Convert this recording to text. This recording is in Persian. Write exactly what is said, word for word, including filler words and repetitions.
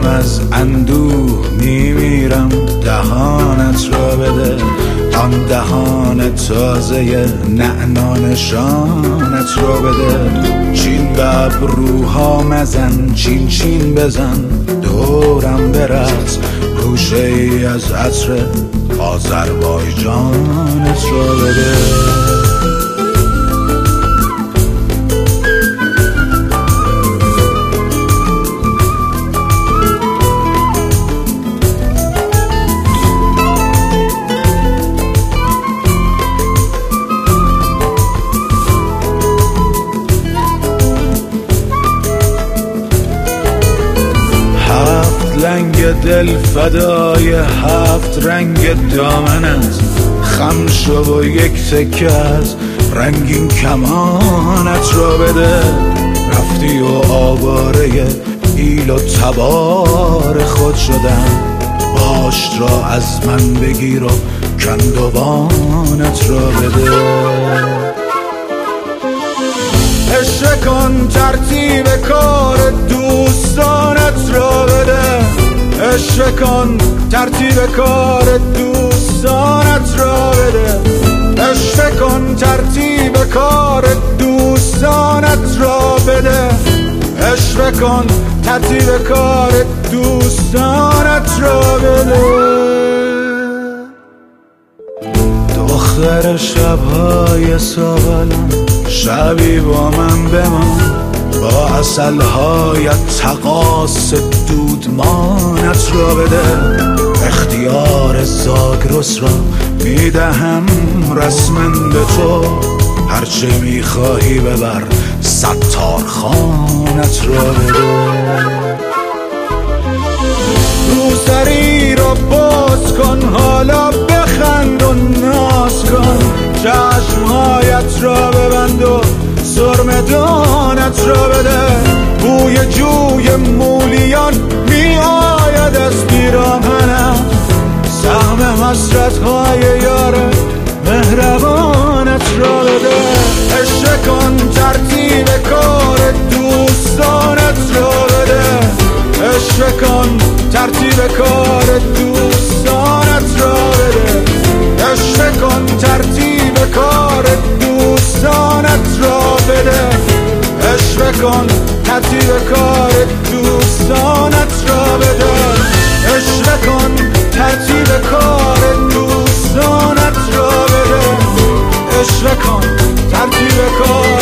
دارم از اندوه میمیرم، دهانت را بده، آن دهان تازه نعنا نشانت را بده. چین به ابروها مزن، چین چین بزن، دورم برقص، گوشه ای از عطر آذربایجانت را بده. لنگ دل فدای هفت رنگ دامنت، خم شو و یک تکه از رنگین کمانت را بده. رفتی و آواره ایل و تبار خود شدم، باشت را از من بگیر و کندوانت را بده. عشق کن ترتیب کار دوستانت را بده، عشق کن ترتیب کار دوستانت را بده، عشق کن ترتیب کار دوستانت را بده، عشق کن ترتیب کار دوستانت را بده. دختر شبهای سابلم، شبی با من بمان، با عسلهایت تقاص دودمانت را بده. اختیار زاگرس را میدهم رسمن به تو، هرچه میخواهی ببر ستارخانت را بده. روسری را باز کن، حالا بخند و ناز کن، چشمهایت را ببند و سرمدانت را بده. بوی جوی مولیان می آید از پیراهنم، سهم حسرت‌های یار مهربانت را بده. عشق کن ترتیب کار دوستانت را بده، عشق کن ترتیب کار دوستانت را بده، عشق کن ترتیب کار دوستانت را بده، عشق کن ترتیب کار دوستانت را بده، عشق کن ترتیب کار دوستانت را بده، عشق کن ترتیب کار